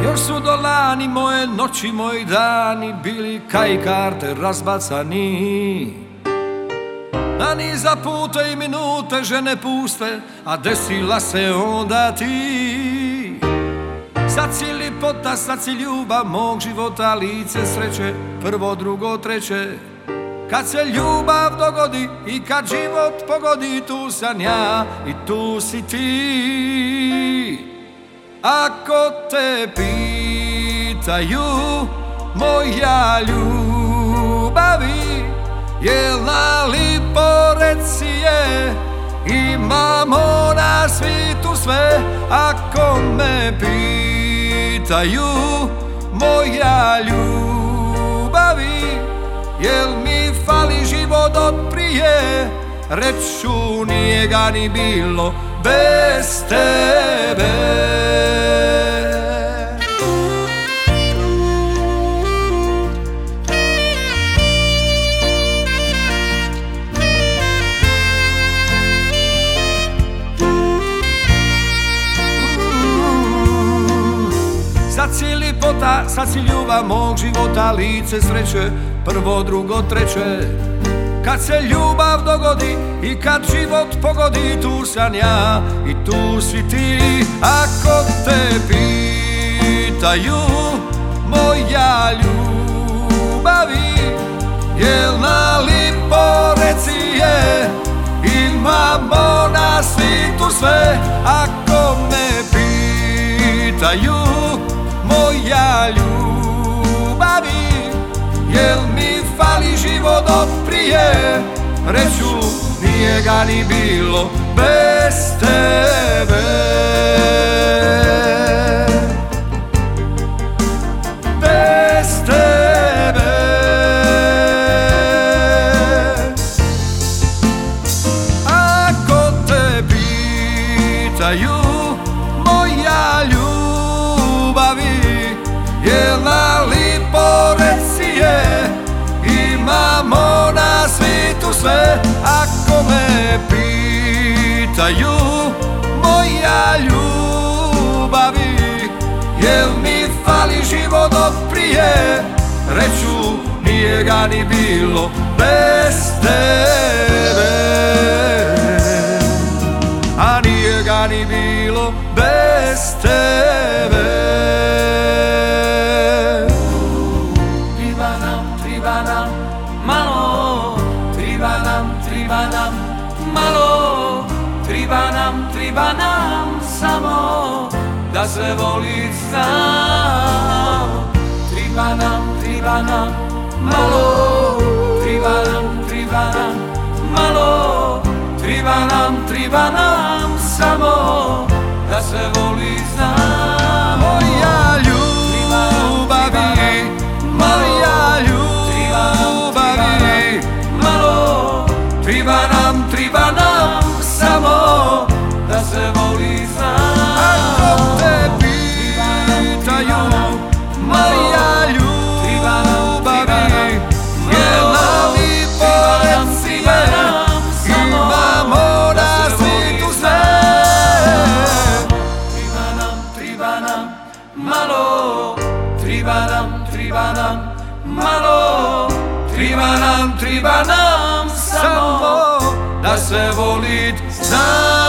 Još su dolani moje noći, moji dani bili kaj karte razbacani. Dani za pute i minute, žene puste, a desila se onda ti. Sad si lipota, sad si ljubav mog života, lice sreće, prvo, drugo, treće. Kad se ljubav dogodi i kad život pogodi, tu sam ja i tu si ti. Ako te pitaju moja ljubavi, jel na lipo reci je, imamo na svitu sve. Ako me pitaju moja ljubavi, jel mi fali život od prije, reću nije ga ni bilo bez tebe. Sad si lipota, sad si ljubav mog života, lice sreće, prvo, drugo, treće. Kad se ljubav dogodi i kad život pogodi, tu sam ja i tu si ti. Ako te pitaju moja ljubavi, jel na lipo reci je, imamo na svitu sve. Ako me pitaju moja ljubavi, jel mi fali život od prije, reću nije ga ni bilo bez tebe. Bez tebe. Ako te pitaju moja ljubavi, jel na lipo reci je, imamo na svitu sve. Ako me pitaju moja ljubavi, jel mi fali život od prije, reću nije ga ni bilo bez tebe. A nije ga ni bilo bez tebe. Triba nam malo, triba nam malo, triba nam samo da se voli samo. Triba nam malo, triba nam malo, triba nam samo da se voli samo. Moja ljubavi, moja ljubavi, malo, triba nam samo da se voli samo. ako te pitaju moja ljubavi, jel na lipo reci je, imamo na svitu sve. Triba nam malo, triba nam malo, triba nam samo Samo da se volit zna.